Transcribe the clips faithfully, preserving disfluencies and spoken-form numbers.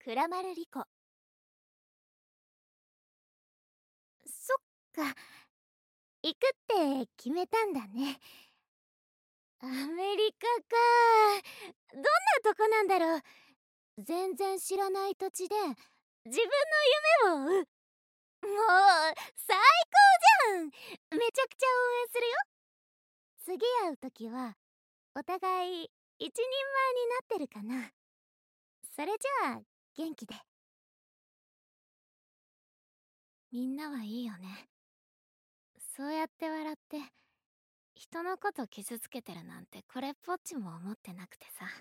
倉丸莉子。そっか、行くって決めたんだね。アメリカか。どんなとこなんだろう。全然知らない土地で自分の夢を追う。もう最高じゃん。めちゃくちゃ応援するよ。次会う時はお互い一人前になってるかな。それじゃあ元気で。みんなはいいよね。そうやって笑って人のこと傷つけてるなんてこれっぽっちも思ってなくてさ。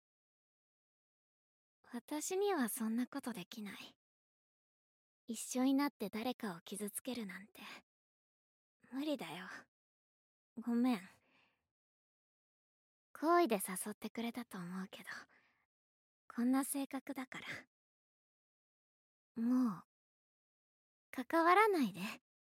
私にはそんなことできない。一緒になって誰かを傷つけるなんて無理だよ。ごめん。好意で誘ってくれたと思うけど、こんな性格だから。もう関わらないで。な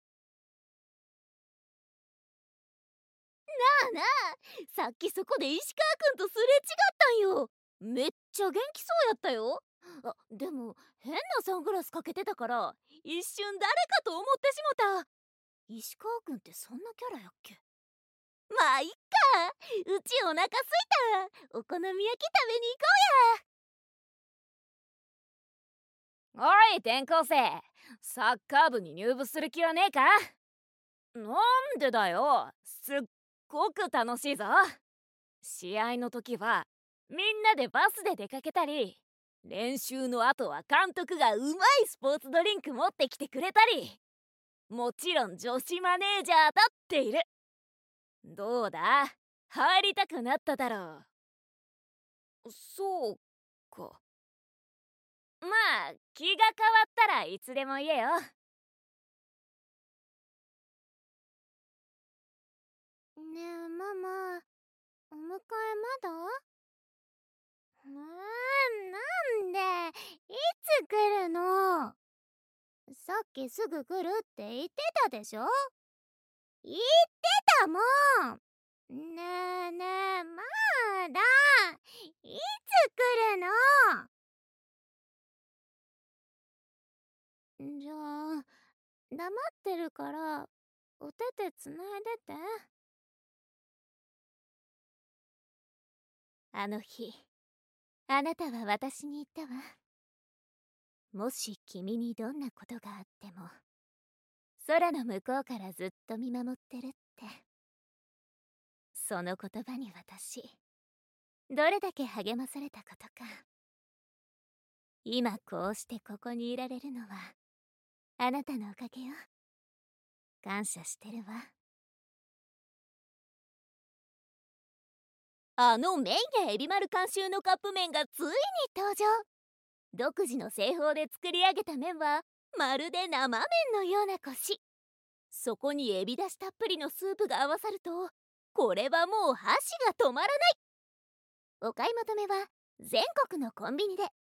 あなあ、さっきそこで石川くんとすれ違ったんよ。めっちゃ元気そうやったよ。あ、でも変なサングラスかけてたから一瞬誰かと思ってしもた。石川くんってそんなキャラやっけ。まあいっか、うちお腹すいた。お好み焼き食べに行こうや。おい転校生、サッカー部に入部する気はねえか。なんでだよ、すっごく楽しいぞ。試合の時はみんなでバスで出かけたり、練習の後は監督がうまいスポーツドリンク持ってきてくれたり、もちろん女子マネージャーだっている。どうだ、入りたくなっただろう。そうか。まあ気が変わったらいつでも言えよ。ねえママ、お迎えまだ？うーん、なんでいつ来るの？さっきすぐ来るって言ってたでしょ。言ってたもん。ねえねえ、まだいつ来るの？じゃあ黙ってるからお手手つないでて。あの日あなたは私に言ったわ。もし君にどんなことがあっても空の向こうからずっと見守ってるって。その言葉に私どれだけ励まされたことか。今こうしてここにいられるのはあなたのおかげよ。感謝してるわ。あのメイヤエビマル監修のカップ麺がついに登場。独自の製法で作り上げた麺はまるで生麺のようなコシ。そこにエビだしたっぷりのスープが合わさると、これはもう箸が止まらない。お買い求めは全国のコンビニで